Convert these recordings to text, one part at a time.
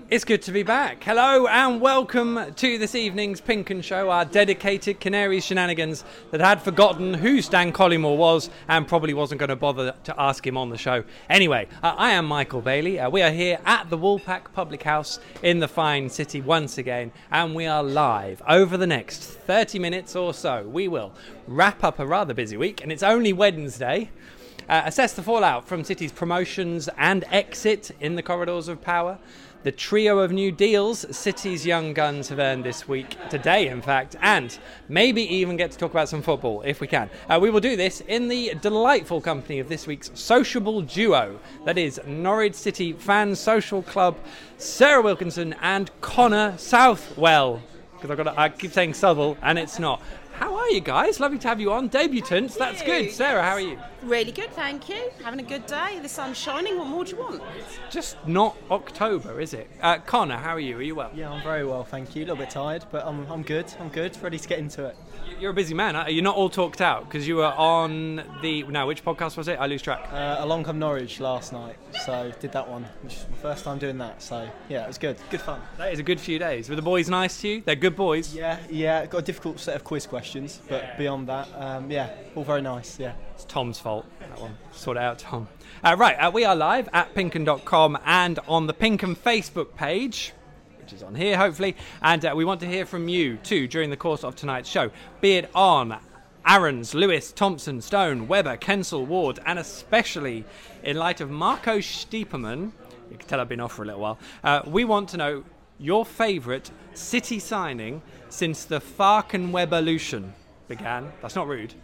It's good to be back. Hello and welcome to this evening's Pink 'Un Show, our dedicated Canaries shenanigans that had forgotten who Stan Collymore was and probably wasn't going to bother to ask him on the show. Anyway, I am Michael Bailey. We are here at the Woolpack Public House in the fine city once again, and we are live over the next 30 minutes or so. We will wrap up a rather busy week, and it's only Wednesday. Assess the fallout from City's promotions and exit in the corridors of power. The trio of new deals City's young guns have earned this week, today in fact, and maybe even get to talk about some football if we can. We will do this in the delightful company of this week's sociable duo, that is Norwich City Fan Social Club, Sarah Wilkinson and Connor Southwell. Because I keep saying Southwell and it's not. How are you guys? Lovely to have you on. Debutants, that's good. Sarah, how are you? Really good, thank you. Having a good day. The sun's shining. What more do you want? Just not October, is it? Connor, how are you? Are you well? Yeah, I'm very well, thank you. A little bit tired, but I'm good. I'm good. Ready to get into it. You're a busy man. You're not all talked out because you were on which podcast was it? I lose track. Along Come Norwich last night, so did that one, which is my first time doing that. So yeah, it was good. Good fun. That is a good few days. Were the boys nice to you? They're good boys. Yeah. Got a difficult set of quiz questions, but beyond that, all very nice. Yeah. It's Tom's fault. That one. Sort it out, Tom. We are live at pinkun.com and on the Pink 'Un Facebook page, which is on here hopefully, and we want to hear from you too during the course of tonight's show, be it on Aarons, Lewis, Thompson, Stone, Webber, Kensal, Ward, and especially in light of Marco Stiepermann. You can tell I've been off for a little while. We want to know your favourite City signing since the Farken-Webber-lution began. That's not rude.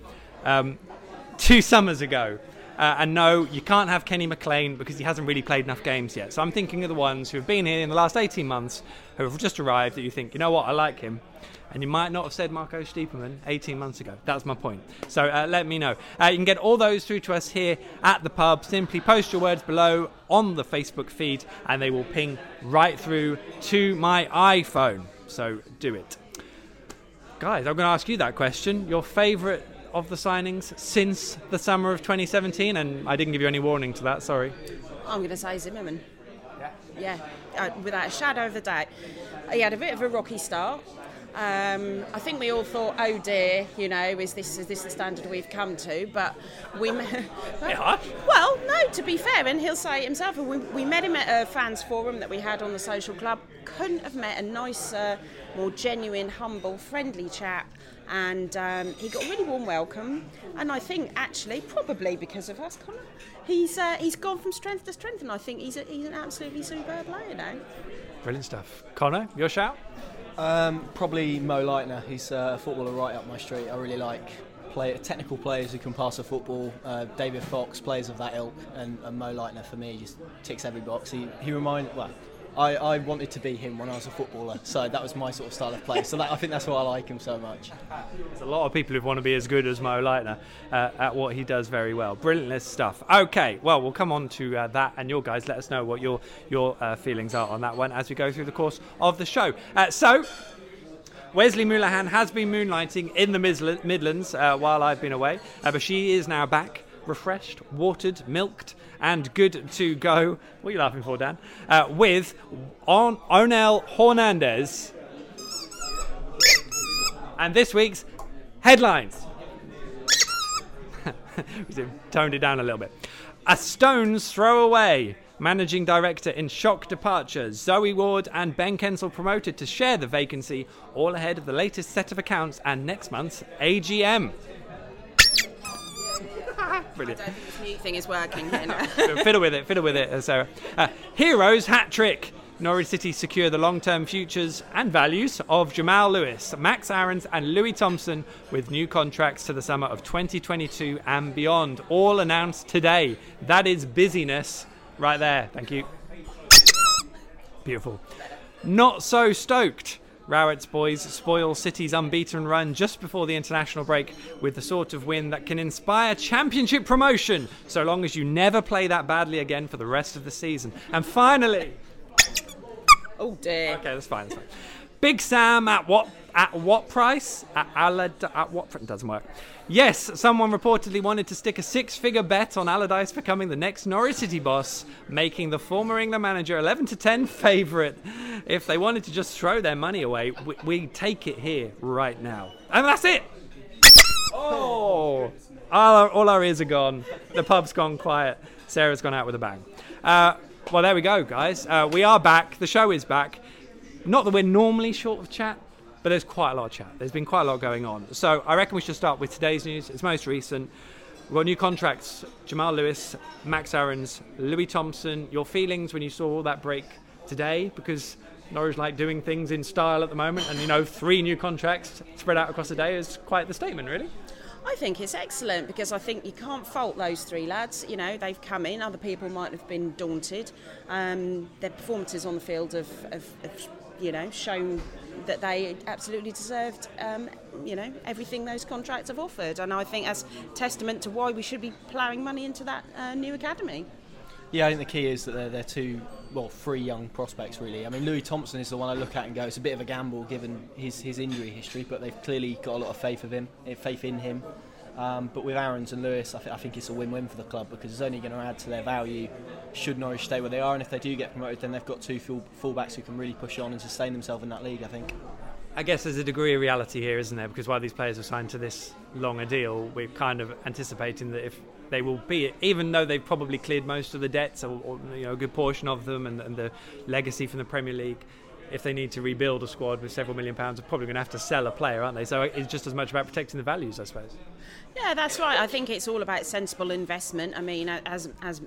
2 summers ago. And no, you can't have Kenny McLean because he hasn't really played enough games yet. So I'm thinking of the ones who have been here in the last 18 months, who have just arrived, that you think, you know what, I like him. And you might not have said Marco Stiepermann 18 months ago. That's my point. So let me know. You can get all those through to us here at the pub. Simply post your words below on the Facebook feed and they will ping right through to my iPhone. So do it. Guys, I'm going to ask you that question. Your favourite of the signings since the summer of 2017, and I didn't give you any warning to that, sorry. I'm going to say Zimmerman. Yeah, without a shadow of a doubt. He had a bit of a rocky start. I think we all thought, oh dear, is this the standard we've come to? But we well, no, to be fair, and he'll say it himself, we met him at a fans forum that we had on the social club. Couldn't have met a nicer, more genuine, humble, friendly chap. And he got a really warm welcome, and I think actually probably because of us, Connor, he's gone from strength to strength, and I think he's an absolutely superb player now. Brilliant stuff. Connor, your shout? Probably Mo Leitner. He's a footballer right up my street. I really like technical players who can pass a football. David Fox, players of that ilk, and Mo Leitner for me just ticks every box. I wanted to be him when I was a footballer, so that was my sort of style of play. So I think that's why I like him so much. There's a lot of people who want to be as good as Mo Leitner at what he does very well. Brilliant stuff. Okay, well, we'll come on to that, and your guys let us know what your feelings are on that one as we go through the course of the show. So, Wesley Moulahan has been moonlighting in the Midlands while I've been away, but she is now back, refreshed, watered, milked, and good to go. What are you laughing for, Dan? With Onel Hernandez. And this week's headlines. We toned it down a little bit. A stone's throw away. Managing Director in shock departure. Zoe Ward and Ben Kensal promoted to share the vacancy, all ahead of the latest set of accounts and next month's AGM. Brilliant. I don't think this new thing is working here now. Fiddle with it, Sarah. Heroes hat trick. Norwich City secure the long-term futures and values of Jamal Lewis, Max Aarons and Louis Thompson with new contracts to the summer of 2022 and beyond. All announced today. That is busyness right there. Thank you. Beautiful. Not so stoked. Rowett's boys spoil City's unbeaten run just before the international break with the sort of win that can inspire championship promotion, so long as you never play that badly again for the rest of the season. And finally... Oh dear. Okay, that's fine. Big Sam at what price? At what it doesn't work. Yes, someone reportedly wanted to stick a 6-figure bet on Allardyce becoming the next Norwich City boss, making the former England manager 11-10 favourite. If they wanted to just throw their money away, we take it here right now. And that's it. Oh, all our ears are gone. The pub's gone quiet. Sarah's gone out with a bang. Well, there we go, guys. We are back. The show is back. Not that we're normally short of chat, but there's quite a lot of chat. There's been quite a lot going on. So I reckon we should start with today's news. It's most recent. We've got new contracts. Jamal Lewis, Max Aarons, Louis Thompson. Your feelings when you saw all that break today? Because Norwich like doing things in style at the moment. And, 3 new contracts spread out across the day is quite the statement, really. I think it's excellent because I think you can't fault those 3 lads. They've come in. Other people might have been daunted. Their performances on the field have shown that they absolutely deserved, everything those contracts have offered. And I think that's testament to why we should be ploughing money into that new academy. Yeah, I think the key is that they're 3 young prospects, really. I mean, Louis Thompson is the one I look at and go, it's a bit of a gamble given his injury history, but they've clearly got a lot of faith in him. But with Aarons and Lewis, I think it's a win-win for the club because it's only going to add to their value should Norwich stay where they are. And if they do get promoted, then they've got 2 fullbacks who can really push on and sustain themselves in that league, I think. I guess there's a degree of reality here, isn't there? Because while these players are signed to this long a deal, we're kind of anticipating that if they will be, even though they've probably cleared most of the debts or a good portion of them and the legacy from the Premier League, if they need to rebuild a squad with several £1 million, they're probably going to have to sell a player, aren't they? So it's just as much about protecting the values, I suppose. Yeah, that's right. I think it's all about sensible investment. I mean, as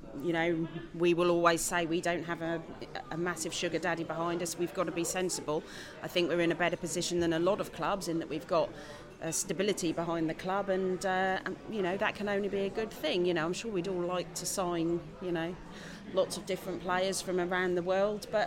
we will always say, we don't have a massive sugar daddy behind us. We've got to be sensible. I think we're in a better position than a lot of clubs in that we've got stability behind the club, and that can only be a good thing. I'm sure we'd all like to sign, lots of different players from around the world, but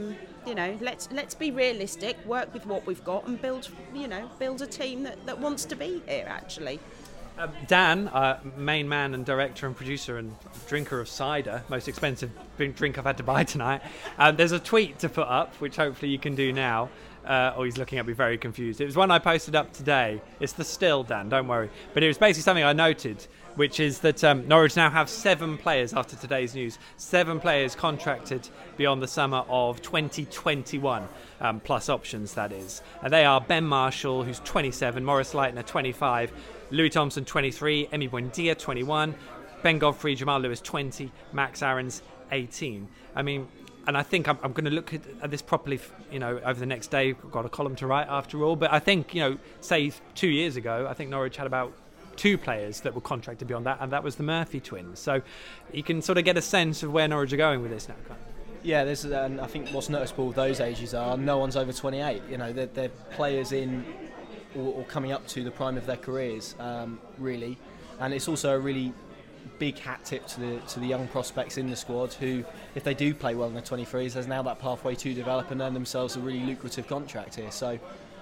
let's be realistic, work with what we've got, and build a team that wants to be here. Actually, Dan, main man and director and producer and drinker of cider, most expensive drink I've had to buy tonight. There's a tweet to put up, which hopefully you can do now. He's looking at me very confused. It was one I posted up today. It's the still, Dan, don't worry. But it was basically something I noted, which is that Norwich now have 7 players after today's news. 7 players contracted beyond the summer of 2021, plus options, that is. And they are Ben Marshall, who's 27, Morris Leitner, 25, Louis Thompson, 23, Emi Buendia, 21, Ben Godfrey, Jamal Lewis, 20, Max Aarons, 18. I mean, and I think I'm going to look at this properly, over the next day. I've got a column to write after all. But I think, say 2 years ago, I think Norwich had about 2 players that were contracted beyond that, and that was the Murphy twins. So you can sort of get a sense of where Norwich are going with this now. Yeah, and I think what's noticeable with those ages are no one's over 28. They're players in or coming up to the prime of their careers, really. And it's also a really big hat tip to the young prospects in the squad who, if they do play well in their 23s, there's now that pathway to develop and earn themselves a really lucrative contract here. So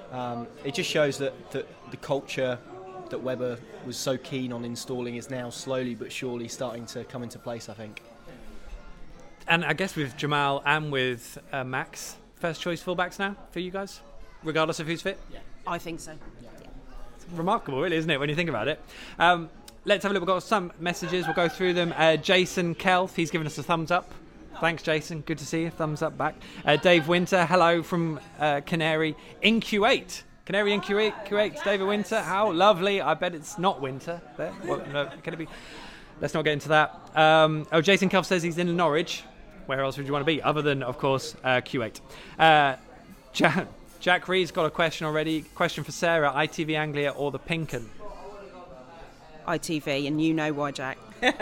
it just shows that the culture that Webber was so keen on installing is now slowly but surely starting to come into place, I think. And I guess with Jamal and with Max, first choice fullbacks now for you guys, regardless of who's fit? Yeah, I think so. Yeah. It's remarkable, really, isn't it, when you think about it? Let's have a look. We've got some messages. We'll go through them. Jason Kelth, he's given us a thumbs up. Thanks, Jason. Good to see you. Thumbs up back. Dave Winter, hello from Canary in Kuwait. Canary in Kuwait. David Winter, how lovely. I bet it's not winter there. What, no, can it be? Let's not get into that. Jason Kelth says he's in Norwich. Where else would you want to be? Other than, of course, Kuwait. Jack Reed's got a question already. Question for Sarah. ITV Anglia or the Pink 'Un? ITV, and you know why, Jack.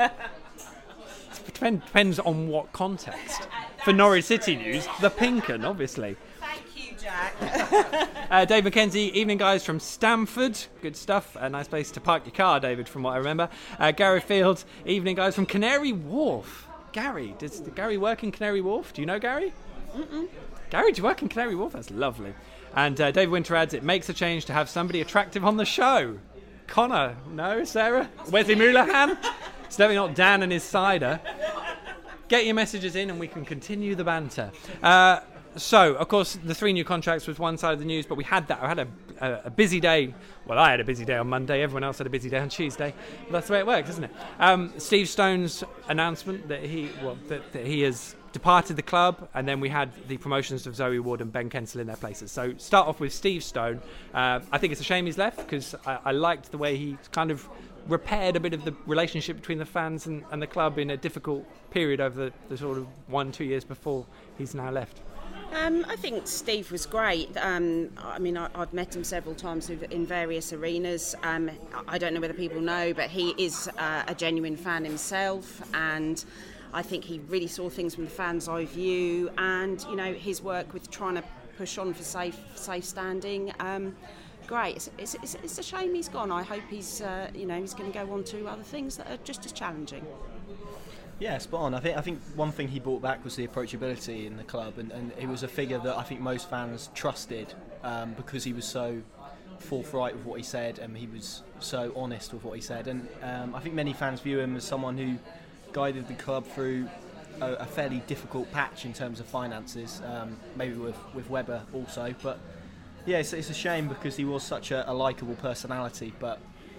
Depends on what context. For Norwich City news, the Pink 'Un, obviously. Thank you, Jack. Dave McKenzie, evening guys from Stamford. Good stuff. A nice place to park your car, David, from what I remember. Gary Field, evening guys from Canary Wharf. Gary, does Gary work in Canary Wharf? Do you know Gary? Mm-mm. Gary, do you work in Canary Wharf? That's lovely. And Dave Winter adds, it makes a change to have somebody attractive on the show. Connor, no, Sarah? Wesley Moulahan? It's definitely not Dan and his cider. Get your messages in and we can continue the banter. So, of course, the 3 new contracts was one side of the news, but I had a busy day. Well, I had a busy day on Monday. Everyone else had a busy day on Tuesday. But that's the way it works, isn't it? Steve Stone's announcement that he has departed the club, and then we had the promotions of Zoe Ward and Ben Kensel in their places. So, start off with Steve Stone. I think it's a shame he's left, because I liked the way he kind of repaired a bit of the relationship between the fans and the club in a difficult period over the sort of 1-2 years before he's now left. I think Steve was great. I mean, I've met him several times in various arenas. I don't know whether people know, but he is a genuine fan himself, and I think he really saw things from the fans' eye view, and his work with trying to push on for safe standing. Great. It's a shame he's gone. I hope he's he's going to go on to other things that are just as challenging. Yeah, spot on. I think one thing he brought back was the approachability in the club, and he was a figure that I think most fans trusted because he was so forthright with what he said, and he was so honest with what he said. And I think many fans view him as someone who guided the club through a fairly difficult patch in terms of finances, maybe with Webber also. But yeah, it's a shame because he was such a likeable personality, but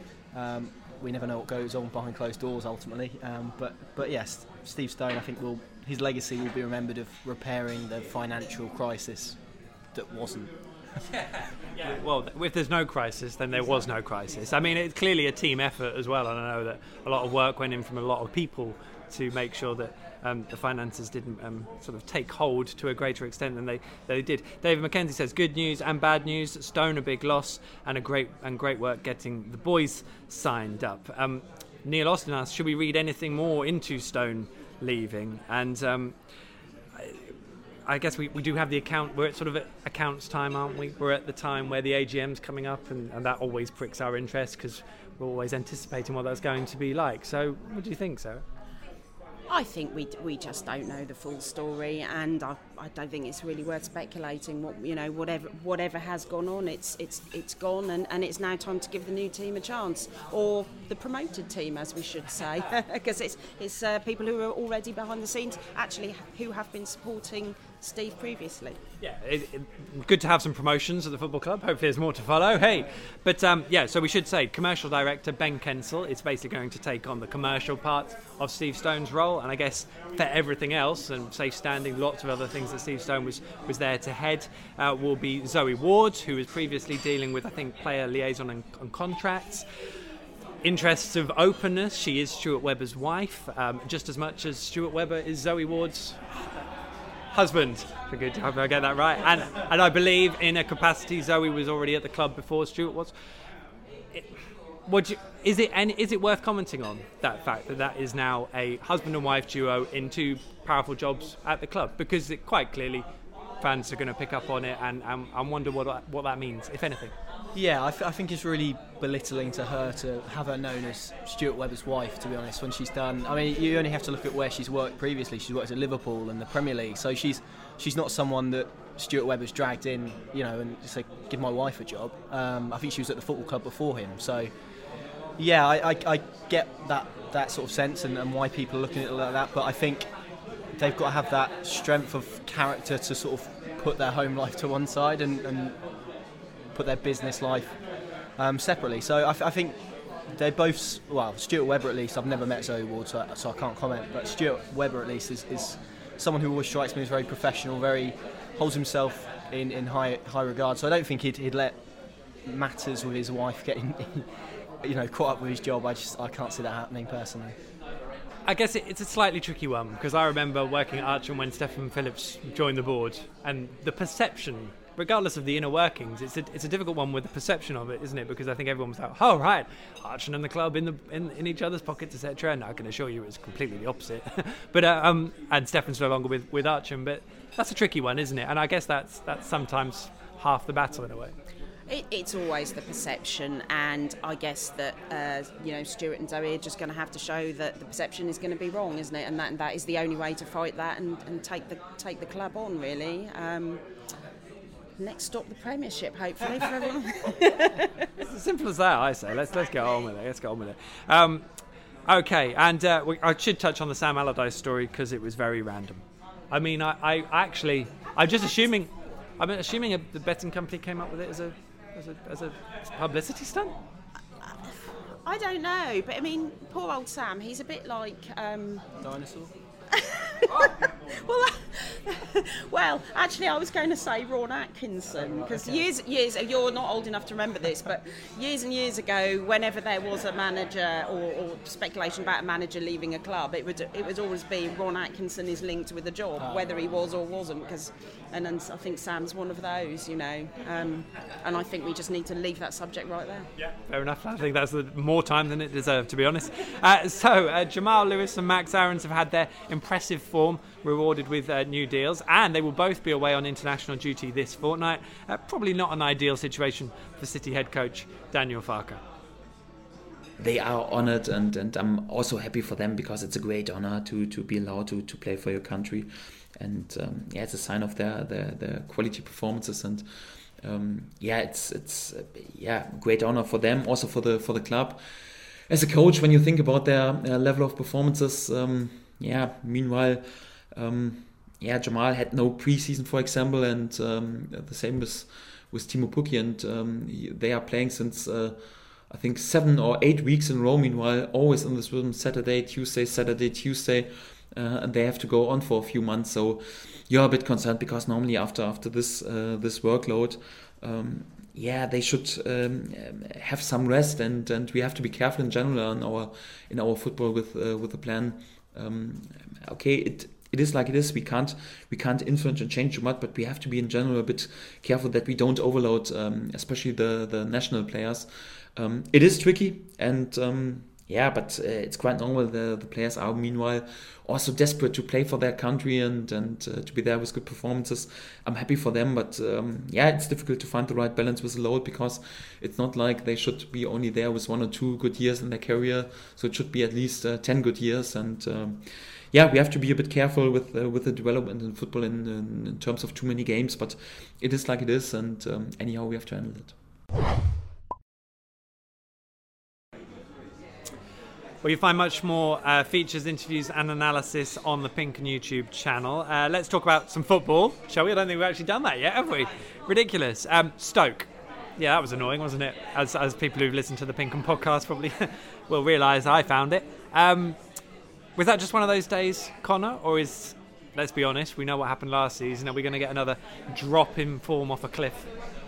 we never know what goes on behind closed doors ultimately. But yes, Steve Stone, I think his legacy will be remembered of repairing the financial crisis that wasn't. Yeah. Well, if there's no crisis, then there was no crisis. I mean, it's clearly a team effort as well, and I know that a lot of work went in from a lot of people to make sure that the finances didn't sort of take hold to a greater extent than they did. David McKenzie says, good news and bad news. Stone a big loss, and great work getting the boys signed up. Neil Austin asks, should we read anything more into Stone leaving? And I guess we do have the account. We're at sort of at accounts time, aren't we? We're at the time where the AGM's coming up, and that always pricks our interest because we're always anticipating what that's going to be like. So what do you think, Sarah? I think we just don't know the full story, and I don't think it's really worth speculating. Whatever has gone on, it's gone, and it's now time to give the new team a chance, or the promoted team, as we should say, because it's people who are already behind the scenes, actually, who have been supporting Steve previously. Yeah, good to have some promotions at the football club. Hopefully there's more to follow. Hey, but so we should say commercial director Ben Kensel is basically going to take on the commercial part of Steve Stone's role, and I guess for everything else and safe standing, lots of other things that Steve Stone was there to head, will be Zoe Ward, who was previously dealing with, I think, player liaison and contracts. Interests of openness, she is Stuart Webber's wife, just as much as Stuart Webber is Zoe Ward's husband. I hope I get that right. And I believe in a capacity, Zoe was already at the club before Stuart was. Is it worth commenting on that fact that is now a husband and wife duo in 2 powerful jobs at the club? Because it quite clearly fans are going to pick up on it and wonder what that means, if anything. Yeah, I think it's really belittling to her to have her known as Stuart Webber's wife, to be honest, when she's done. I mean, you only have to look at where she's worked previously. She's worked at Liverpool and the Premier League, so she's not someone that Stuart Webber's dragged in, and say, give my wife a job. I think she was at the football club before him, so yeah, I get that sort of sense and why people are looking at it like that, but I think they've got to have that strength of character to sort of put their home life to one side and put their business life separately. So I think they both, well, Stuart Webber at least, I've never met Zoe Ward, so I can't comment, but Stuart Webber at least is someone who always strikes me as very professional, holds himself in high regard, so I don't think he'd let matters with his wife getting caught up with his job. I can't see that happening personally. I guess it's a slightly tricky one, because I remember working at Archon when Stephen Phillips joined the board, and the perception, regardless of the inner workings, it's a difficult one with the perception of it, isn't it? Because I think everyone was like, oh right, Archon and the club in each other's pockets, etc. And I can assure you it's completely the opposite. But and Stephen's no longer with Archon, but that's a tricky one, isn't it? And I guess that's sometimes half the battle in a way. It's always the perception, and I guess that Stuart and Zoe are just going to have to show that the perception is going to be wrong, isn't it? And that is the only way to fight that and take the club on, really. Next stop, the Premiership, hopefully, for everyone. It's as simple as that, I say. Let's get on with it. Okay, and I should touch on the Sam Allardyce story because it was very random. I mean, I'm assuming the betting company came up with it as a publicity stunt. I don't know, but I mean, poor old Sam, he's a bit like... Dinosaur? Well, actually, I was going to say Ron Atkinson, because years, you're not old enough to remember this, but years and years ago, whenever there was a manager or speculation about a manager leaving a club, it would always be Ron Atkinson is linked with a job, whether he was or wasn't, and I think Sam's one of those, you know, and I think we just need to leave that subject right there. Yeah, fair enough. I think that's more time than it deserved, to be honest. So Jamal Lewis and Max Aarons have had their impressive form rewarded with new deals, and they will both be away on international duty this fortnight. Probably not an ideal situation for City head coach Daniel Farke. They are honoured, and I'm also happy for them, because it's a great honour to be allowed to play for your country, and it's a sign of their quality performances, and it's great honour for them, also for the club. As a coach, when you think about their level of performances, meanwhile, Jamal had no pre-season, for example, and the same with Timo Pukki, and they are playing since I think 7 or 8 weeks in a row. Meanwhile, always in this rhythm: Saturday, Tuesday, and they have to go on for a few months. So you're a bit concerned, because normally after this workload, they should have some rest, and we have to be careful in general in our football with the plan. It is like it is. We can't influence and change too much, but we have to be in general a bit careful that we don't overload, especially the national players. It is tricky, and but it's quite normal. The players are meanwhile also desperate to play for their country and to be there with good performances. I'm happy for them, but it's difficult to find the right balance with the load, because it's not like they should be only there with 1 or 2 good years in their career. So it should be at least 10 good years, and we have to be a bit careful with the development in football in terms of too many games. But it is like it is, and anyhow we have to handle it. Well, you find much more features, interviews and analysis on the Pink and YouTube channel. Let's talk about some football, shall we? I don't think we've actually done that yet, have we? Ridiculous. Stoke. Yeah, that was annoying, wasn't it? As people who've listened to the Pink and podcast probably will realise, I found it. Was that just one of those days, Connor? Or let's be honest, we know what happened last season. Are we going to get another drop in form off a cliff?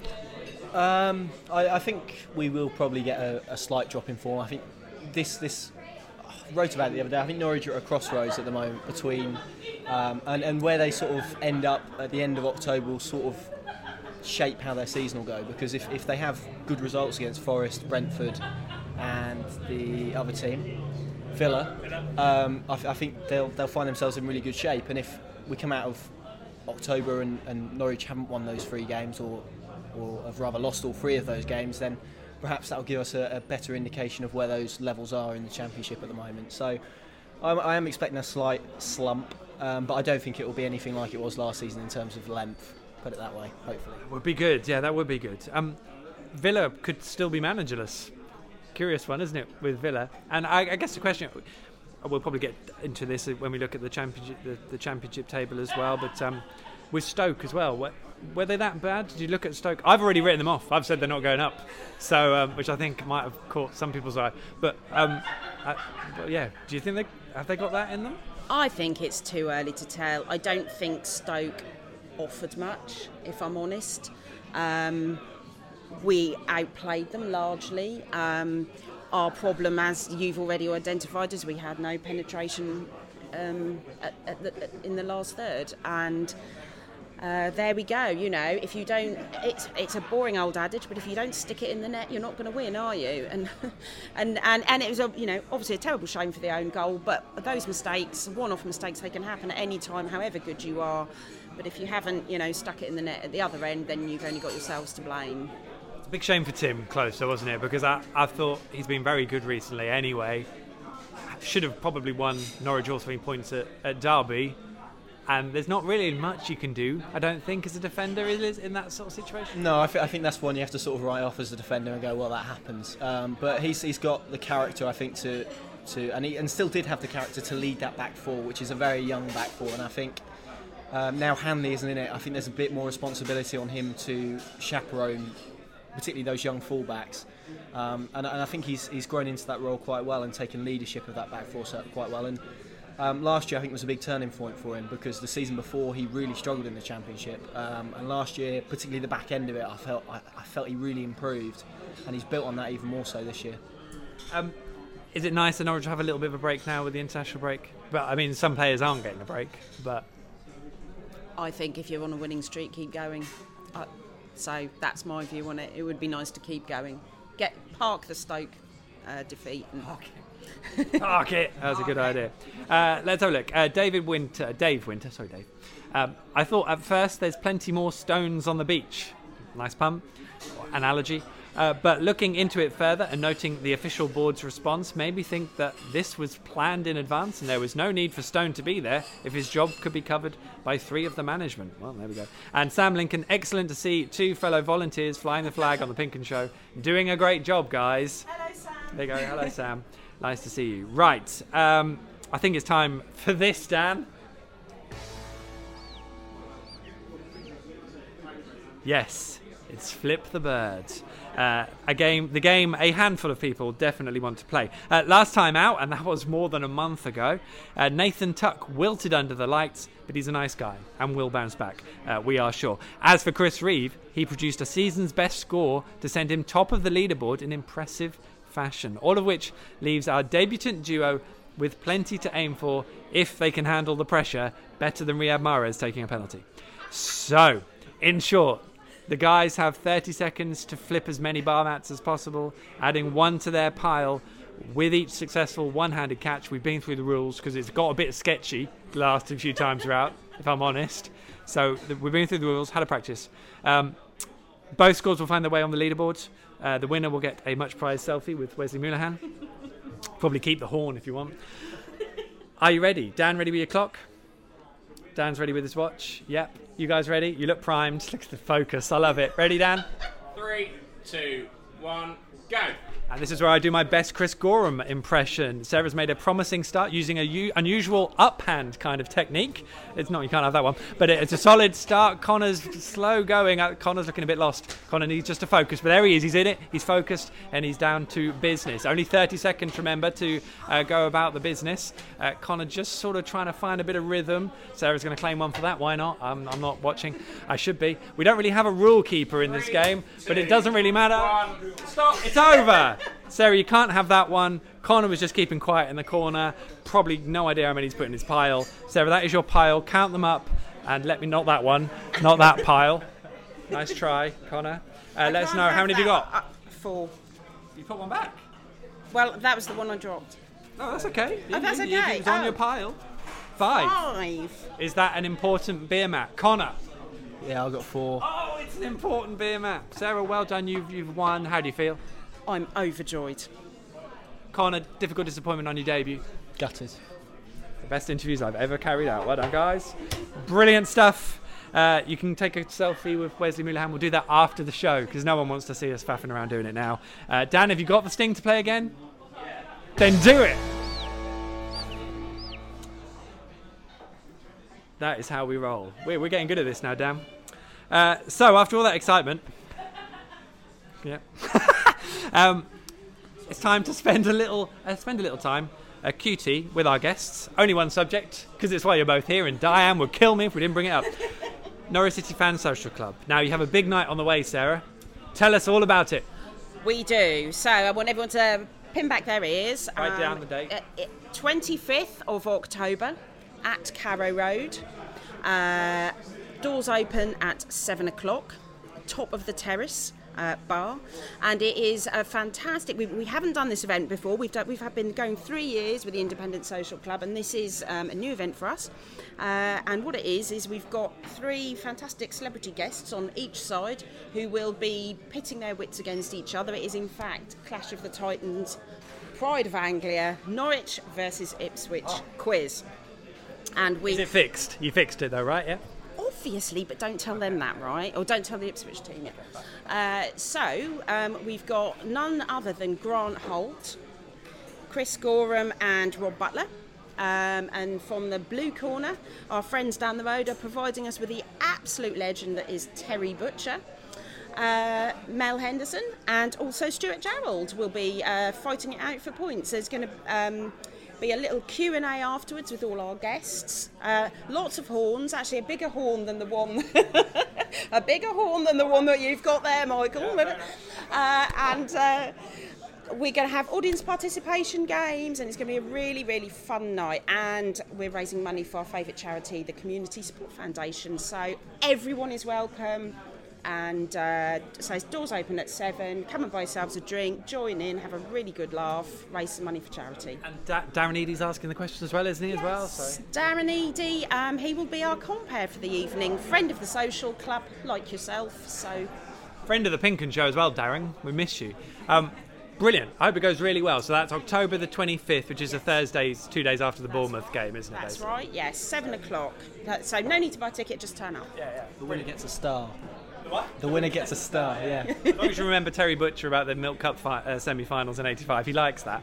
I think we will probably get a slight drop in form. I think this I wrote about it the other day. I think Norwich are at a crossroads at the moment between and where they sort of end up at the end of October will sort of shape how their season will go, because if they have good results against Forest, Brentford and the other team, Villa, I think they'll find themselves in really good shape. And if we come out of October and Norwich haven't won those 3 games or have rather lost all 3 of those games, then perhaps that'll give us a better indication of where those levels are in the Championship at the moment. So I am expecting a slight slump, but I don't think it will be anything like it was last season in terms of length, put it that way, hopefully. Would be good, yeah, that would be good. Villa could still be managerless. Curious one, isn't it, with Villa? And I guess the question, we'll probably get into this when we look at the championship table as well, but with Stoke as well, were they that bad? Did you look at Stoke? I've already written them off. I've said they're not going up, so which I think might have caught some people's eye. But do you think have they got that in them? I think it's too early to tell. I don't think Stoke offered much, if I'm honest. We outplayed them largely. Our problem, as you've already identified, is we had no penetration in the last third, and there we go. You know, if you don't, it's a boring old adage, but if you don't stick it in the net, you're not going to win, are you? And it was obviously a terrible shame for the own goal, but those mistakes, one-off mistakes, they can happen at any time, however good you are. But if you haven't, stuck it in the net at the other end, then you've only got yourselves to blame. It's a big shame for Tim Closer, wasn't it? Because I thought he's been very good recently anyway. Should have probably won Norwich all 3 points at Derby. And there's not really much you can do, I don't think, as a defender in that sort of situation. No, I think that's one you have to sort of write off as a defender and go, well, that happens. But he's got the character, I think, and still did have the character to lead that back four, which is a very young back four. And I think Now Hanley isn't in it, I think there's a bit more responsibility on him to chaperone, particularly those young fullbacks. And I think he's grown into that role quite well and taken leadership of that back four quite well. And last year I think was a big turning point for him, because the season before he really struggled in the Championship, and last year, particularly the back end of it, I felt he really improved, and he's built on that even more so this year. Is it nice for Norwich to have a little bit of a break now with the international break? But I mean, some players aren't getting a break, but I think if you're on a winning streak, keep going. So that's my view on it. It would be nice to keep going. Park the Stoke defeat. Park it. That was a good idea. Let's have a look. Dave Winter. Sorry, Dave. I thought at first there's plenty more stones on the beach. Nice pun. Analogy. But looking into it further and noting the official board's response made me think that this was planned in advance and there was no need for Stone to be there if his job could be covered by 3 of the management. Well, there we go. And Sam Lincoln, excellent to see 2 fellow volunteers flying the flag on the Pink 'Un Show. Doing a great job, guys. Hello, Sam. There you go. Hello, Sam. Nice to see you. Right. I think it's time for this, Dan. Yes, it's Flip the Bird. A handful of people definitely want to play. Last time out, and that was more than a month ago, Nathan Tuck wilted under the lights, but he's a nice guy and will bounce back, we are sure. As for Chris Reeve, he produced a season's best score to send him top of the leaderboard in impressive fashion, all of which leaves our debutant duo with plenty to aim for if they can handle the pressure better than Riyad Mahrez taking a penalty. So, in short, the guys have 30 seconds to flip as many bar mats as possible, adding 1 to their pile with each successful one-handed catch. We've been through the rules because it's got a bit sketchy the last few times we're out, if I'm honest. So we've been through the rules, had a practice. Both scores will find their way on the leaderboard. The winner will get a much-prized selfie with Wesley Moulahan. Probably keep the horn if you want. Are you ready? Dan, ready with your clock? Dan's ready with his watch. Yep. You guys ready? You look primed. Look at the focus. I love it. Ready, Dan? 3, 2, 1, go. And this is where I do my best Chris Gorham impression. Sarah's made a promising start using a unusual uphand kind of technique. It's not, you can't have that one, but it's a solid start. Connor's slow going. Connor's looking a bit lost. Connor needs just to focus, but there he is. He's in it. He's focused, and he's down to business. Only 30 seconds, remember, to go about the business. Connor just sort of trying to find a bit of rhythm. Sarah's going to claim one for that. Why not? I'm not watching. I should be. We don't really have a rule keeper in this game, but it doesn't really matter. 1, stop. It's over. Sarah, you can't have that one. Connor was just keeping quiet in the corner. Probably no idea how many he's put in his pile. Sarah, that is your pile. Count them up and let me, not that one, not that pile. Nice try, Connor. Let us know, how many have you got? 4. You put one back. Well, that was the one I dropped. No, that's okay. Oh, that's okay. It was on your pile. 5. Is that an important beer mat? Connor. Yeah, I got 4. Oh, it's an important beer mat. Sarah, well done. You've won. How do you feel? I'm overjoyed. Connor, difficult disappointment on your debut. Gutted. The best interviews I've ever carried out. Well done, guys. Brilliant stuff. You can take a selfie with Wesley Moulahan. We'll do that after the show because no one wants to see us faffing around doing it now. Dan, have you got the sting to play again? Yeah. Then do it. That is how we roll. We're getting good at this now, Dan. So after all that excitement, yeah, it's time to spend a little time QT with our guests. Only one subject because it's why you're both here, and Diane would kill me if we didn't bring it up. Norwich City Fan Social Club. Now you have a big night on the way, Sarah. Tell us all about it. We do. So I want everyone to pin back their ears. Write down the date. 25th of October at Carrow Road. Doors open at 7 o'clock. Top of the terrace. Bar, and it is a fantastic. We haven't done this event before. We've been going 3 years with the Independent Social Club, and this is a new event for us. And what it is we've got 3 fantastic celebrity guests on each side who will be pitting their wits against each other. It is in fact Clash of the Titans, Pride of Anglia, Norwich versus Ipswich quiz. And is it fixed? You fixed it though, right? Yeah. Obviously, but don't tell them that, right? Or don't tell the Ipswich team yet. So we've got none other than Grant Holt, Chris Gorham and Rob Butler. And from the blue corner, our friends down the road are providing us with the absolute legend that is Terry Butcher. Mel Henderson and also Stuart Gerald will be fighting it out for points. There's going to be a little Q&A afterwards with all our guests. Lots of horns, actually a bigger horn than the one that you've got there, Michael. We're going to have audience participation games, and it's going to be a really, really fun night. And we're raising money for our favourite charity, the Community Support Foundation. So everyone is welcome. And so doors open at 7. Come and buy yourselves a drink, join in, have a really good laugh, raise some money for charity. And Darren Eadie's asking the question as well, isn't he, as well? So. Darren Eadie, he will be our compere for the evening. Friend of the social club, like yourself. So, friend of the Pink 'Un Show as well, Darren. We miss you. Brilliant. I hope it goes really well. So that's October the 25th, which is a Thursday, 2 days after the Bournemouth game, isn't it? That's right, yes, 7 o'clock. So no need to buy a ticket, just turn up. Yeah. The winner gets a star. What? The winner gets a star, yeah. As long as you remember Terry Butcher about the Milk Cup semi-finals in '85, he likes that.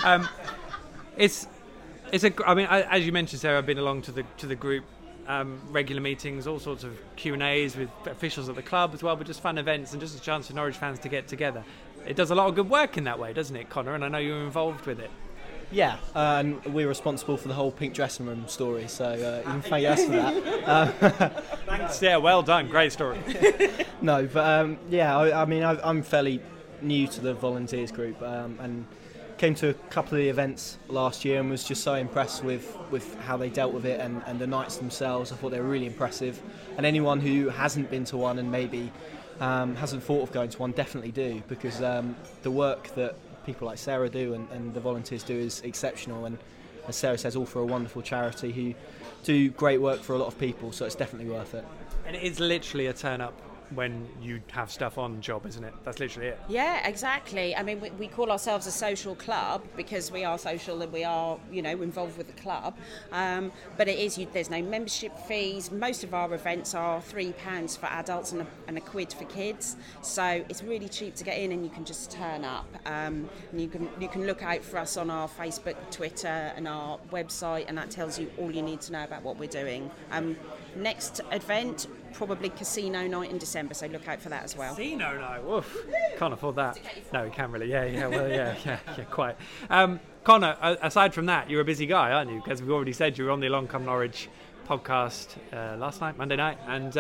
I mean, as you mentioned, Sarah, I've been along to the group regular meetings, all sorts of Q&As with officials at the club as well, but just fun events and just a chance for Norwich fans to get together. It does a lot of good work in that way, doesn't it, Connor? And I know you're involved with it. Yeah, and we're responsible for the whole pink dressing room story, so you can thank us for that. Thanks. Yeah, well done. Great story. No, but I mean, I'm fairly new to the volunteers group and came to a couple of the events last year and was just so impressed with how they dealt with it and the nights themselves. I thought they were really impressive. And anyone who hasn't been to one and maybe hasn't thought of going to one, definitely do, because the work that people like Sarah do and the volunteers do is exceptional, and as Sarah says, all for a wonderful charity who do great work for a lot of people, so it's definitely worth it. And it is literally a turn up when you have stuff on job, isn't it? That's literally it. Yeah, exactly. I mean, we call ourselves a social club because we are social and we are, involved with the club. But it is, there's no membership fees. Most of our events are £3 for adults and a quid for kids. So it's really cheap to get in, and you can just turn up. And you can look out for us on our Facebook, Twitter, and our website, and that tells you all you need to know about what we're doing. Next event, probably casino night in December, so look out for that as well. Casino night, woof. Can't afford that. No, we can really. Yeah, quite. Connor, aside from that, you're a busy guy, aren't you? Because we've already said you were on the Along Come Norwich podcast last night, Monday night, and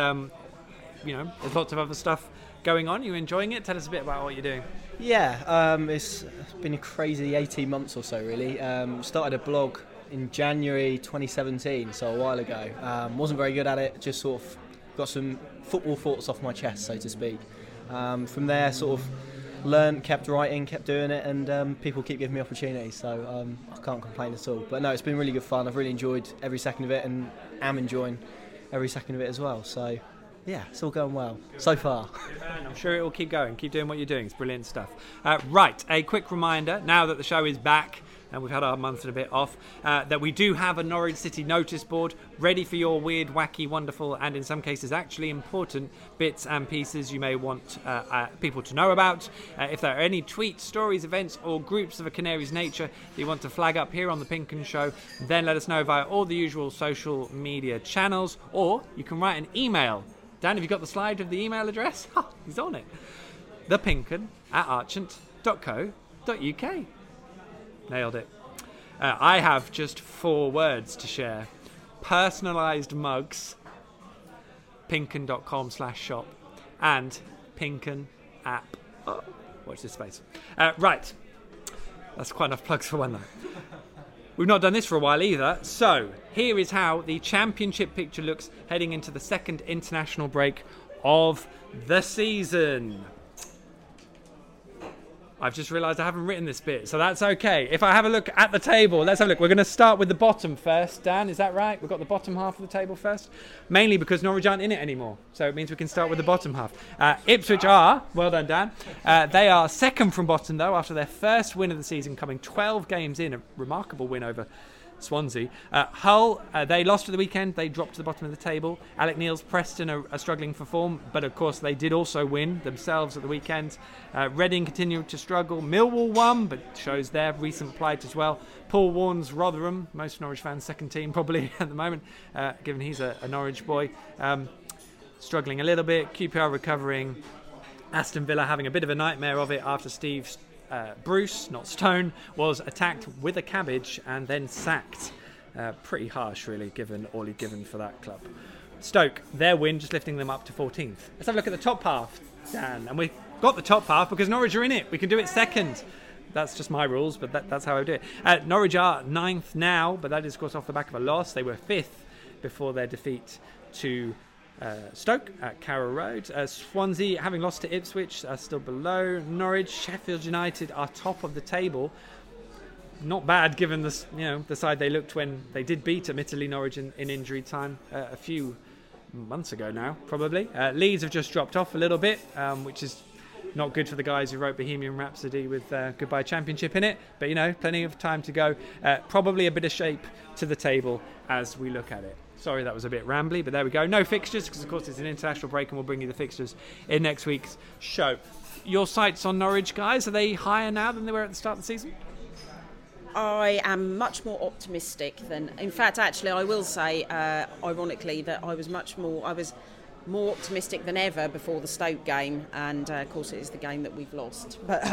there's lots of other stuff going on. You enjoying it? Tell us a bit about what you're doing. Yeah, it's been a crazy 18 months or so, really. Started a blog in January 2017, so a while ago. Wasn't very good at it, just sort of got some football thoughts off my chest, so to speak. From there, sort of learned, kept writing, kept doing it, and people keep giving me opportunities, so I can't complain at all. But no, it's been really good fun. I've really enjoyed every second of it, and am enjoying every second of it as well. So yeah, it's all going well so far. And I'm sure it will keep going. Keep doing what you're doing. It's brilliant stuff. Right, a quick reminder, now that the show is back, and we've had our month and a bit off, that we do have a Norwich City notice board ready for your weird, wacky, wonderful, and in some cases actually important bits and pieces you may want people to know about. If there are any tweets, stories, events, or groups of a Canary's nature that you want to flag up here on the Pink 'Un Show, then let us know via all the usual social media channels, or you can write an email. Dan, have you got the slide of the email address? Oh, he's on it. thepinkun@archant.co.uk. Nailed it. I have just 4 words to share. Personalised mugs, pinkun.com/shop, and Pink 'Un app. Oh, watch this space. Right. That's quite enough plugs for one, though. We've not done this for a while either. So, here is how the championship picture looks heading into the second international break of the season. I've just realised I haven't written this bit, so that's okay. If I have a look at the table, let's have a look. We're going to start with the bottom first. Dan, is that right? We've got the bottom half of the table first? Mainly because Norwich aren't in it anymore, so it means we can start with the bottom half. Ipswich are, well done Dan, they are second from bottom though, after their first win of the season, coming 12 games in, a remarkable win over Swansea. Hull, they lost at the weekend. They dropped to the bottom of the table. Alec Neil's Preston are struggling for form, but of course they did also win themselves at the weekend. Reading continued to struggle. Millwall won, but shows their recent plight as well. Paul Warne's Rotherham, most Norwich fans' second team probably at the moment, given he's a Norwich boy, struggling a little bit. QPR recovering. Aston Villa having a bit of a nightmare of it after Steve Bruce, not Stone, was attacked with a cabbage and then sacked. Pretty harsh, really, given all he'd given for that club. Stoke, their win, just lifting them up to 14th. Let's have a look at the top half, Dan. And we got the top half because Norwich are in it. We can do it second. That's just my rules, but that's how I do it. Norwich are 9th now, but that is, of course, off the back of a loss. They were 5th before their defeat to Stoke at Carrow Road. Swansea, having lost to Ipswich, are still below. Norwich, Sheffield United are top of the table. Not bad given the side they looked when they did beat admittedly Norwich in injury time a few months ago now, probably. Leeds have just dropped off a little bit, which is not good for the guys who wrote Bohemian Rhapsody with Goodbye Championship in it, but plenty of time to go. Probably a bit of shape to the table as we look at it. Sorry, that was a bit rambly, but there we go. No fixtures, because of course it's an international break and we'll bring you the fixtures in next week's show. Your sights on Norwich, guys, are they higher now than they were at the start of the season? I am much more optimistic than... In fact, actually, I will say, ironically, that I was more optimistic than ever before the Stoke game, and of course it is the game that we've lost. But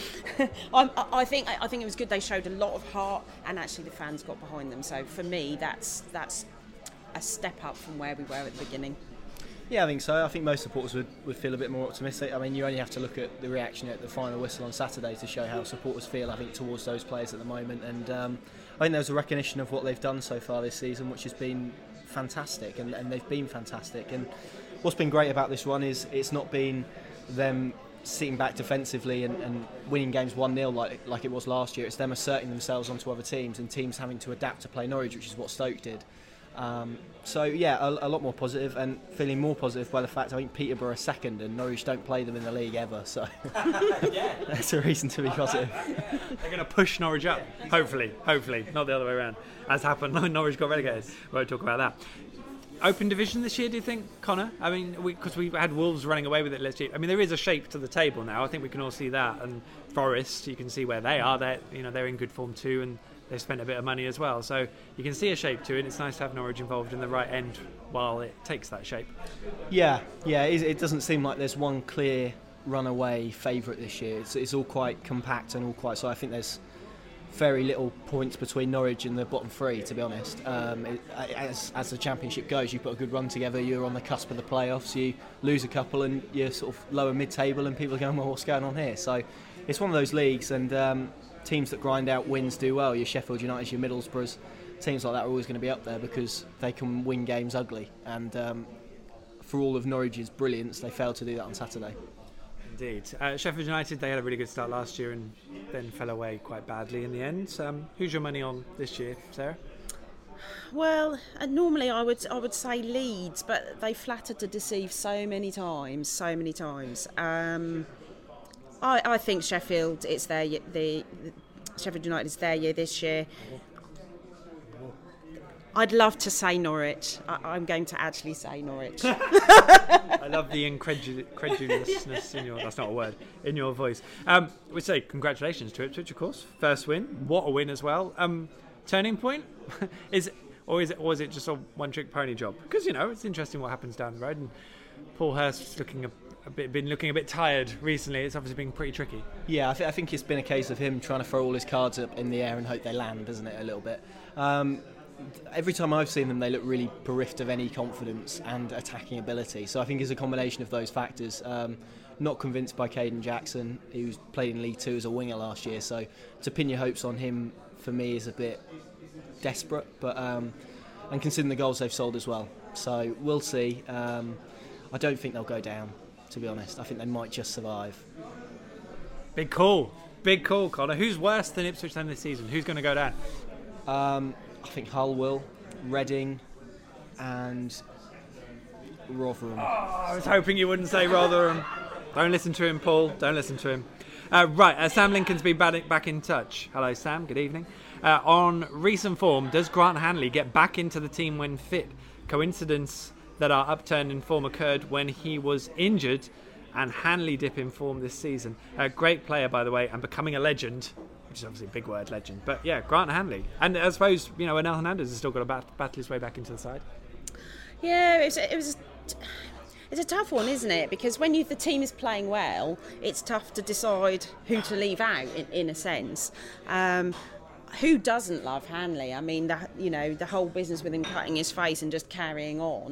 I think it was good. They showed a lot of heart, and actually the fans got behind them. So for me, that's a step up from where we were at the beginning. Yeah, I think so. I think most supporters would feel a bit more optimistic. I mean, you only have to look at the reaction at the final whistle on Saturday to show how supporters feel, I think, towards those players at the moment. And I think there's a recognition of what they've done so far this season, which has been fantastic, and they've been fantastic. And what's been great about this run is it's not been them sitting back defensively and winning games 1-0 like it was last year. It's them asserting themselves onto other teams and teams having to adapt to play Norwich, which is what Stoke did. So yeah, a lot more positive, and feeling more positive by the fact I think Peterborough are second and Norwich don't play them in the league ever, so that's a reason to be positive. They're going to push Norwich up, hopefully, not the other way around, as happened when Norwich got relegated. We won't talk about that. Open division this year, do you think, Connor? I mean, because we had Wolves running away with it last year. I mean, there is a shape to the table now. I think we can all see that. And Forest, you can see where they are. They're in good form too, and they've spent a bit of money as well. So you can see a shape to it. It's nice to have Norwich involved in the right end while it takes that shape. Yeah, it doesn't seem like there's one clear runaway favourite this year. It's all quite compact and all quite. So I think there's very little points between Norwich and the bottom three, to be honest. As the championship goes, you put a good run together, you're on the cusp of the playoffs, you lose a couple and you're sort of lower mid-table and people are going, well, what's going on here? So it's one of those leagues, and teams that grind out wins do well. Your Sheffield United, your Middlesbroughs, teams like that are always going to be up there because they can win games ugly, and for all of Norwich's brilliance, they failed to do that on Saturday. Indeed. Sheffield United, they had a really good start last year and then fell away quite badly in the end. Who's your money on this year, Sarah? Well, normally I would say Leeds, but they flattered to deceive so many times. I think Sheffield, Sheffield United is their year this year. I'd love to say Norwich. I'm going to actually say Norwich. I love the incredulousness in that's not a word, in your voice. We'd say congratulations to Ipswich, of course. First win. What a win as well. Turning point? Is it just a one-trick pony job? Because, it's interesting what happens down the road. And Paul Hurst's been looking a bit tired recently. It's obviously been pretty tricky. Yeah, I think it's been a case of him trying to throw all his cards up in the air and hope they land, isn't it, a little bit? Every time I've seen them, they look really bereft of any confidence and attacking ability. So I think it's a combination of those factors. Not convinced by Caden Jackson, who's played in League Two as a winger last year. So to pin your hopes on him, for me, is a bit desperate. But and considering the goals they've sold as well. So we'll see. I don't think they'll go down, to be honest. I think they might just survive. Big call, Connor. Who's worse than Ipswich then this season? Who's going to go down? I think Hull will, Reading, and Rotherham. Oh, I was hoping you wouldn't say Rotherham. Don't listen to him, Paul. Don't listen to him. Sam Lincoln's been back in touch. Hello, Sam. Good evening. On recent form, does Grant Hanley get back into the team when fit? Coincidence that our upturn in form occurred when he was injured, and Hanley dip in form this season. A great player, by the way, and becoming a legend, which is obviously a big word, legend. But yeah, Grant Hanley. And I suppose, Enel Hernandez has still got to battle his way back into the side. Yeah, it's a tough one, isn't it? Because when the team is playing well, it's tough to decide who to leave out, in a sense. Who doesn't love Hanley? I mean, the whole business with him cutting his face and just carrying on.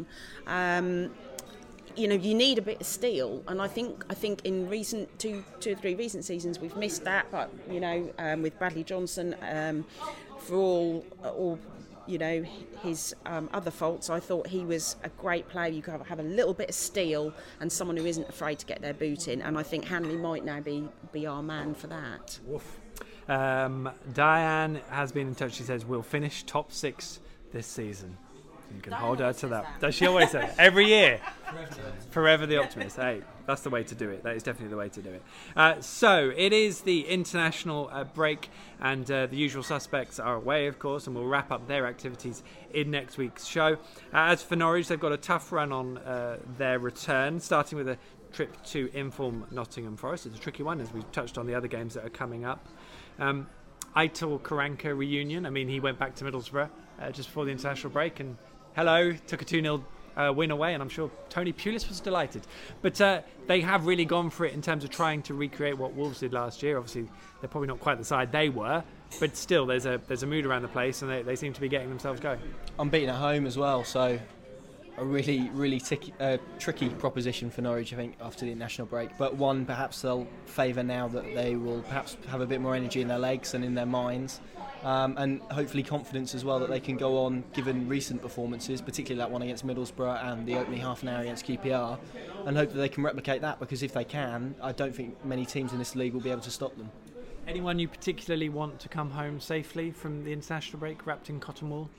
You need a bit of steel, and I think in recent two or three recent seasons we've missed that. But with Bradley Johnson, for all his other faults, I thought he was a great player. You could have a little bit of steel and someone who isn't afraid to get their boot in, and I think Hanley might now be our man for that. Woof. Diane has been in touch. She says we'll finish top 6 this season. You can hold her to that. Does she always say every year? Forever the optimist. Hey, that's the way to do it. That is definitely the way to do it. So it is the international break, and the usual suspects are away, of course, and we'll wrap up their activities in next week's show. As for Norwich, they've got a tough run on their return, starting with a trip to inform Nottingham Forest. It's a tricky one, as we've touched on the other games that are coming up. Aitor Karanka reunion. I mean, he went back to Middlesbrough just before the international break, and took a 2-0 win away, and I'm sure Tony Pulis was delighted. But they have really gone for it in terms of trying to recreate what Wolves did last year. Obviously, they're probably not quite the side they were, but still, there's a mood around the place, and they seem to be getting themselves going. Unbeaten at home as well, so a really tricky proposition for Norwich, I think, after the international break. But one perhaps they'll favour now that they will perhaps have a bit more energy in their legs and in their minds. And hopefully confidence as well that they can go on, given recent performances, particularly that one against Middlesbrough and the opening half an hour against QPR, and hope that they can replicate that, because if they can, I don't think many teams in this league will be able to stop them. Anyone you particularly want to come home safely from the international break wrapped in cotton wool?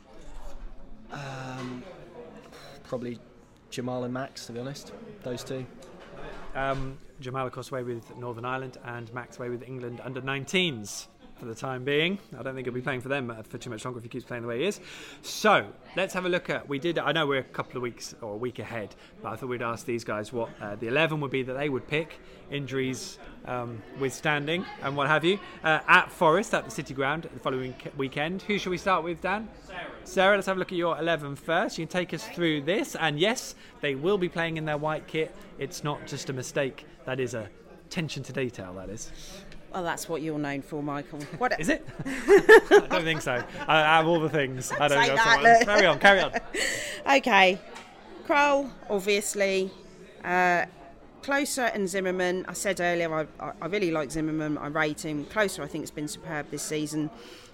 Probably Jamal and Max, to be honest, those two. Jamal, of course, away with Northern Ireland, and Max away with England under-19s. For the time being. I don't think he'll be playing for them for too much longer if he keeps playing the way he is. So let's have a look at. I know we're a couple of weeks or a week ahead, but I thought we'd ask these guys what the 11 would be that they would pick, injuries withstanding and what have you, at Forest at the City Ground the following weekend. Who shall we start with, Dan? Sarah, let's have a look at your 11 first. You can take us through this, and yes, they will be playing in their white kit. It's not just a mistake. That is a attention to detail. That is. Well, that's what you're known for, Michael. What is it? I don't think so. Out of all the things, I don't know. Carry on. Okay. Krul, obviously. Klose and Zimmerman. I said earlier, I really like Zimmerman. I rate him. Klose, I think, has been superb this season.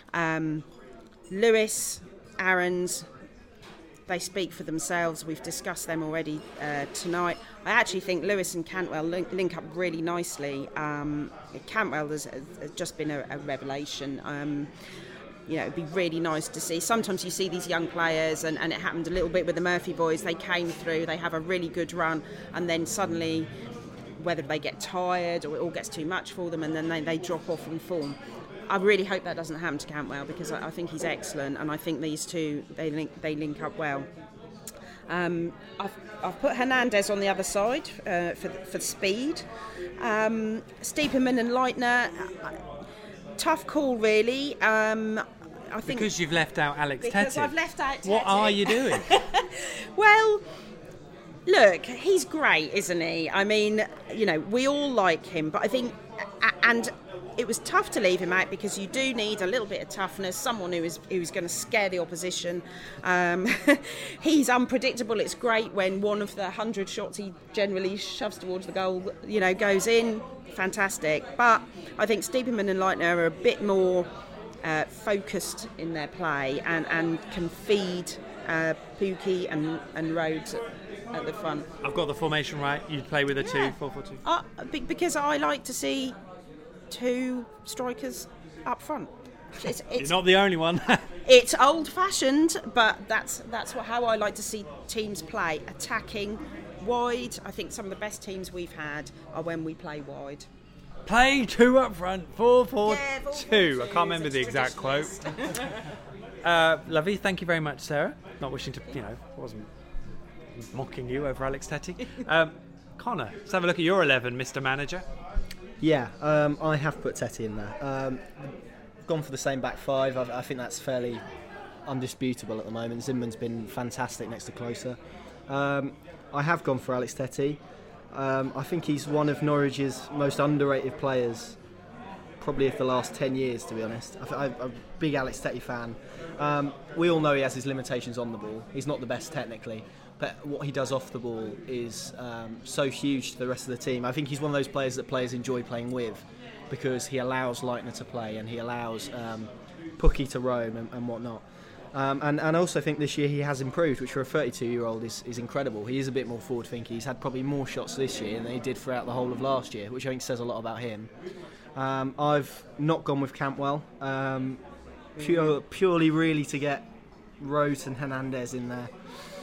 Lewis, Aarons, they speak for themselves. We've discussed them already tonight. I actually think Lewis and Cantwell link up really nicely. Cantwell has just been a revelation. It'd be really nice to see. Sometimes you see these young players, and it happened a little bit with the Murphy boys. They came through, they have a really good run, and then suddenly, whether they get tired or it all gets too much for them, and then they drop off in form. I really hope that doesn't happen to Cantwell, because I think he's excellent, and I think these two they link up well. I've put Hernandez on the other side for speed. Stiepermann and Leitner, tough call really. I think because you've left out Alex Tettey. Because I've left out Tettey. What are you doing? Well, look, he's great, isn't he? I mean, we all like him, but I think, and it was tough to leave him out, because you do need a little bit of toughness, someone who's going to scare the opposition. He's unpredictable. It's great when one of the 100 shots he generally shoves towards the goal, goes in. Fantastic. But I think Stiepermann and Leitner are a bit more focused in their play and can feed Pukki and Rhodes at the front. I've got the formation right. You'd play with a 2-4-4-2. Because I like to see two strikers up front. It's You're not the only one. It's old-fashioned, but that's how I like to see teams play, attacking wide. I think some of the best teams we've had are when we play wide. Play 2 up front, 4-4-2. Yeah, 4-4-2, I can't remember the it's exact quote. Lovely, thank you very much, Sarah. Not wishing to, wasn't mocking you over Alex Tetty. Connor, let's have a look at your 11, Mr. Manager. Yeah, I have put Tetty in there. Gone for the same back five. I think that's fairly undisputable at the moment. Zinman's been fantastic next to Klose. I have gone for Alex Tetty. I think he's one of Norwich's most underrated players, probably of the last 10 years, to be honest. I'm a big Alex Tetty fan. We all know he has his limitations on the ball. He's not the best technically, but what he does off the ball is so huge to the rest of the team. I think he's one of those players that players enjoy playing with, because he allows Leitner to play and he allows Pukki to roam and whatnot. And I also think this year he has improved, which for a 32-year-old is incredible. He is a bit more forward-thinking. He's had probably more shots this year than he did throughout the whole of last year, which I think says a lot about him. I've not gone with Campwell, purely really to get Rhodes and Hernandez in there.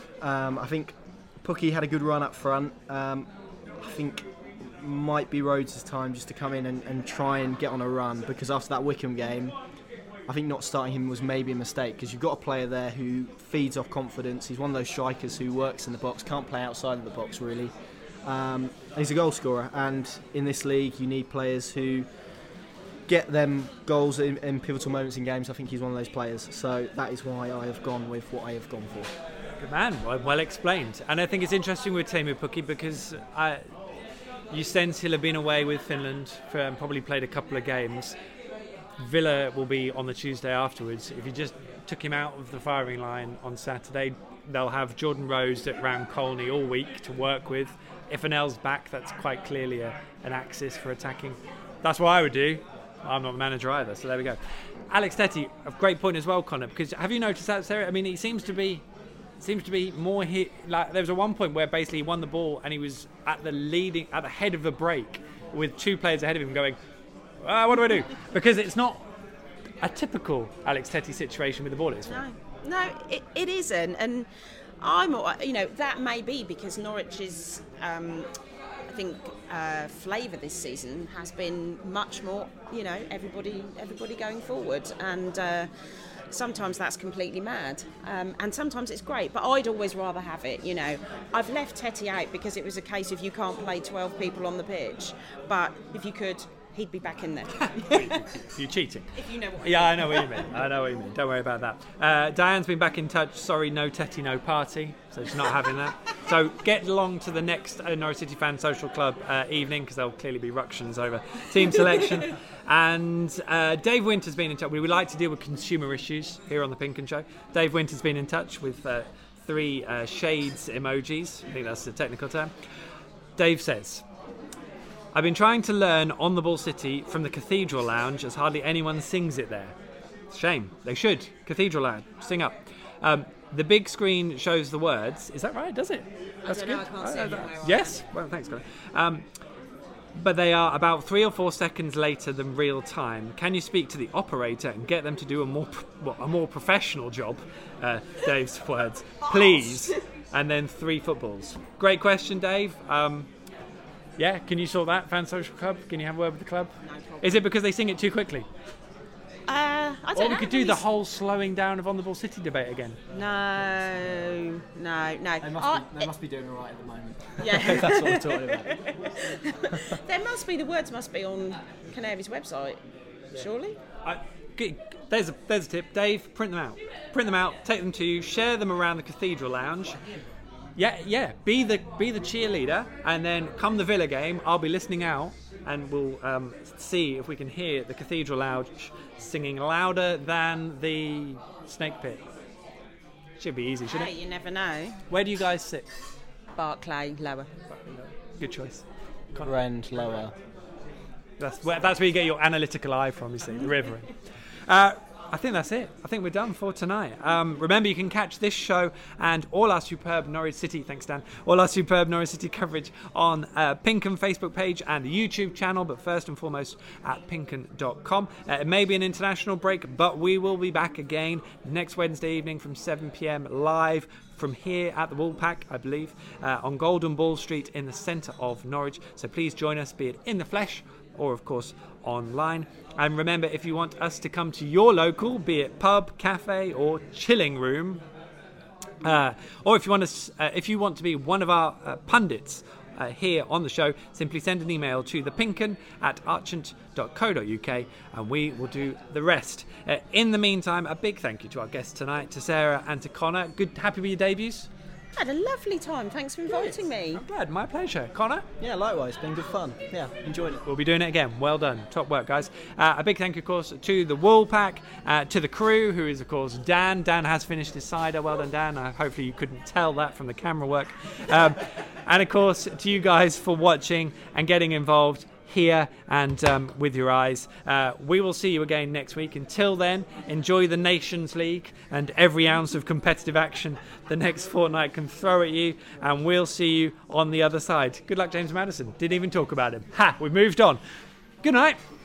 I think Pukki had a good run up front. I think might be Rhodes' time just to come in and try and get on a run, because after that Wickham game, I think not starting him was maybe a mistake, because you've got a player there who feeds off confidence. He's one of those strikers who works in the box, can't play outside of the box really. He's a goal scorer, and in this league you need players who get them goals in pivotal moments in games. I think he's one of those players, so that is why I have gone with what I have gone for. Good man, well explained. And I think it's interesting with Teemu Pukki, because you sense he'll have been away with Finland and probably played a couple of games. Villa will be on the Tuesday afterwards. If you just took him out of the firing line on Saturday, they'll have Jordan Rose at Ram Colney all week to work with. If Anel's back, that's quite clearly an axis for attacking. That's what I would do. I'm not the manager either, so there we go. Alex Tetty, a great point as well, Connor, because have you noticed that, Sarah? I mean, he seems to be more hit. Like, there was one point where basically he won the ball and he was at the head of the break with 2 players ahead of him going, what do I do? Because it's not a typical Alex Tetty situation with the ball, is it? No, it isn't. And I'm, that may be because Norwich's, I think, flavour this season has been much more, everybody going forward, and sometimes that's completely mad, and sometimes it's great. But I'd always rather have it. I've left Tetty out because it was a case of you can't play 12 people on the pitch, but if you could, he'd be back in there. You're cheating. If you know what Yeah, I know what you mean. Don't worry about that. Diane's been back in touch. Sorry, no Tetty, no party. So she's not having that. So get along to the next Norwich City Fan Social Club evening, because there'll clearly be ructions over team selection. And Dave Winter's been in touch. We would like to deal with consumer issues here on the Pink 'Un Show. Dave Winter's been in touch with 3 shades emojis. I think that's the technical term. Dave says, I've been trying to learn On the Ball City from the Cathedral Lounge, as hardly anyone sings it there. Shame. They should. Cathedral Lounge. Sing up. The big screen shows the words. Is that right? Does it? That's good. I can't see anywhere. Yes? Well, thanks, Colin. But they are about 3 or 4 seconds later than real time. Can you speak to the operator and get them to do a more professional job? Dave's words. Please. And then 3 footballs. Great question, Dave. Yeah, can you sort that, Fan Social Club? Can you have a word with the club? No problem. Is it because they sing it too quickly? I don't know. Or we could do the whole slowing down of On the Ball City debate again. No. They must be doing all right at the moment. Yeah. That's what we're talking about. The words must be on Canary's website, surely? There's a tip. Dave, print them out, take them to you, share them around the Cathedral Lounge. Yeah. Be the cheerleader, and then come the Villa game, I'll be listening out, and we'll see if we can hear the Cathedral Lounge singing louder than the Snake Pit. Should be easy, shouldn't it? You never know. Where do you guys sit? Barclay, lower. Good choice. Rend, lower. That's where you get your analytical eye from, you see, the River. I think that's it. I think we're done for tonight. Remember, you can catch this show and all our superb Norwich City, thanks Dan, all our superb Norwich City coverage on Pink 'Un Facebook page and the YouTube channel, but first and foremost at pinkun.com. It may be an international break, but we will be back again next Wednesday evening from 7 p.m. live from here at the Woolpack, I believe, on Golden Ball Street in the centre of Norwich. So please join us, be it in the flesh or of course online. And remember, if you want us to come to your local, be it pub, cafe or chilling room, or if you want to be one of our pundits here on the show, simply send an email to thepinken@archant.co.uk and we will do the rest. In the meantime, a big thank you to our guests tonight, to Sarah and to Connor. Happy with your debuts? I had a lovely time. Thanks for inviting me. I'm glad. My pleasure. Connor? Yeah, likewise. Been good fun. Yeah, enjoyed it. We'll be doing it again. Well done. Top work, guys. A big thank you, of course, to the Wool Pack, to the crew, who is, of course, Dan. Dan has finished his cider. Well done, Dan. Hopefully you couldn't tell that from the camera work. And, of course, to you guys for watching and getting involved here and with your eyes. We will see you again next week. Until then, enjoy the Nations League and every ounce of competitive action the next fortnight can throw at you, and we'll see you on the other side. Good luck, James Maddison. Didn't even talk about him. We've moved on. Good night.